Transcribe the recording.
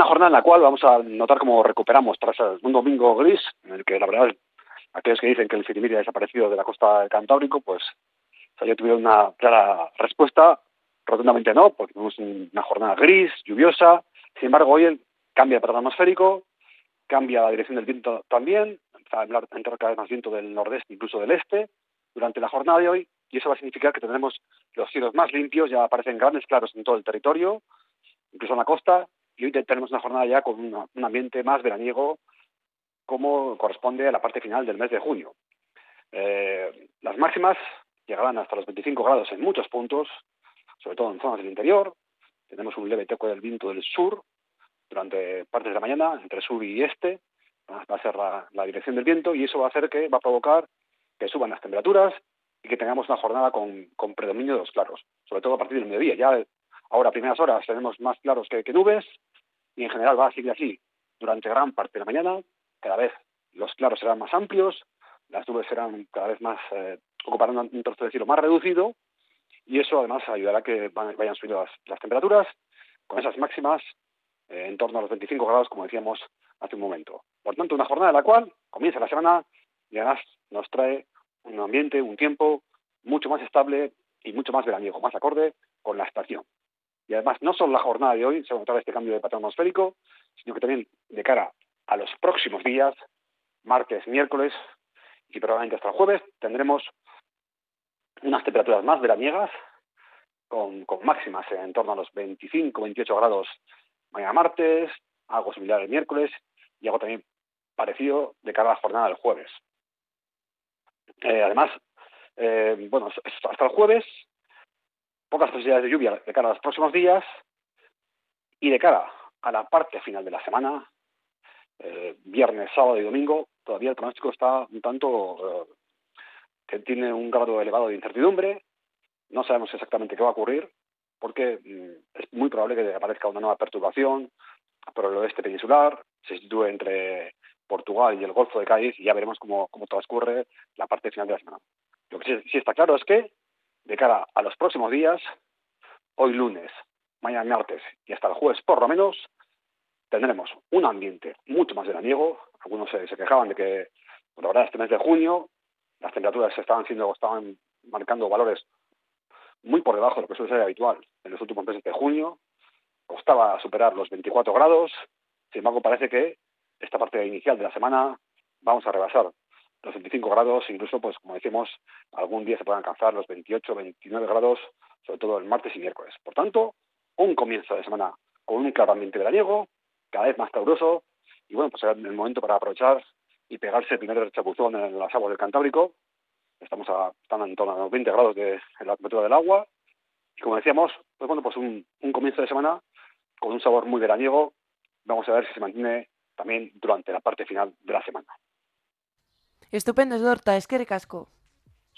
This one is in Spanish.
una jornada en la cual vamos a notar cómo recuperamos tras un domingo gris, en el que la verdad, aquellos que dicen que el Citimiria ha desaparecido de la costa del Cantábrico, pues yo tuvieron una clara respuesta, rotundamente no, porque tuvimos una jornada gris, lluviosa. Sin embargo, hoy cambia el patrón atmosférico, cambia la dirección del viento también, empieza a entrar cada vez más viento del nordeste, incluso del este, durante la jornada de hoy, y eso va a significar que tendremos los cielos más limpios, ya aparecen grandes claros en todo el territorio, incluso en la costa, y hoy tenemos una jornada ya con un ambiente más veraniego, como corresponde a la parte final del mes de junio. Las máximas llegarán hasta los 25 grados en muchos puntos, sobre todo en zonas del interior. Tenemos un leve toque del viento del sur durante partes de la mañana, entre sur y este, va a ser la dirección del viento, y eso va a provocar que suban las temperaturas y que tengamos una jornada con predominio de los claros, sobre todo a partir del mediodía. Ya ahora, a primeras horas, tenemos más claros que nubes, y en general va a seguir así durante gran parte de la mañana. Cada vez los claros serán más amplios, las nubes serán cada vez más, ocuparán un trozo de cielo más reducido, y eso además ayudará a que vayan subiendo las temperaturas, con esas máximas en torno a los 25 grados, como decíamos hace un momento. Por tanto, una jornada en la cual comienza la semana y además nos trae un ambiente, un tiempo mucho más estable y mucho más veraniego, más acorde con la estación. Y además, no solo la jornada de hoy se va a notar este cambio de patrón atmosférico, sino que también de cara a los próximos días, martes, miércoles y probablemente hasta el jueves, tendremos unas temperaturas más veraniegas, con máximas en torno a los 25-28 grados mañana martes, algo similar el miércoles y algo también parecido de cara a la jornada del jueves. Además, hasta el jueves, pocas posibilidades de lluvia de cara a los próximos días, y de cara a la parte final de la semana, viernes, sábado y domingo, todavía el pronóstico está un tanto que tiene un grado elevado de incertidumbre. No sabemos exactamente qué va a ocurrir, porque es muy probable que aparezca una nueva perturbación por el oeste peninsular, se sitúe entre Portugal y el Golfo de Cádiz, y ya veremos cómo transcurre la parte final de la semana. Lo que sí está claro es que, de cara a los próximos días, hoy lunes, mañana martes y hasta el jueves por lo menos, tendremos un ambiente mucho más veraniego. Algunos se quejaban de que, la verdad, este mes de junio las temperaturas estaban marcando valores muy por debajo de lo que suele ser habitual en los últimos meses de junio. Costaba superar los 24 grados. Sin embargo, parece que esta parte inicial de la semana vamos a rebasar los 25 grados, incluso, pues como decimos, algún día se pueden alcanzar los 28, 29 grados, sobre todo el martes y miércoles. Por tanto, un comienzo de semana con un claro ambiente veraniego, cada vez más caluroso, y bueno, pues será el momento para aprovechar y pegarse el primer chapuzón en las aguas del Cantábrico. Están en torno a los 20 grados de la temperatura del agua, y como decíamos, pues un comienzo de semana con un sabor muy veraniego. Vamos a ver si se mantiene también durante la parte final de la semana. Estupendo, Dorta, eskerrik asko.